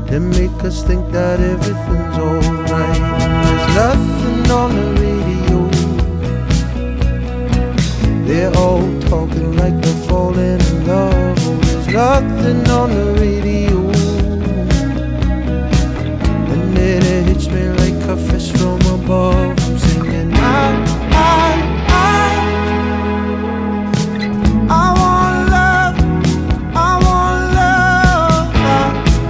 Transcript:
They make us think that everything's alright. There's nothing on the radio. They're all talking like they're falling in love. Oh, there's nothing on the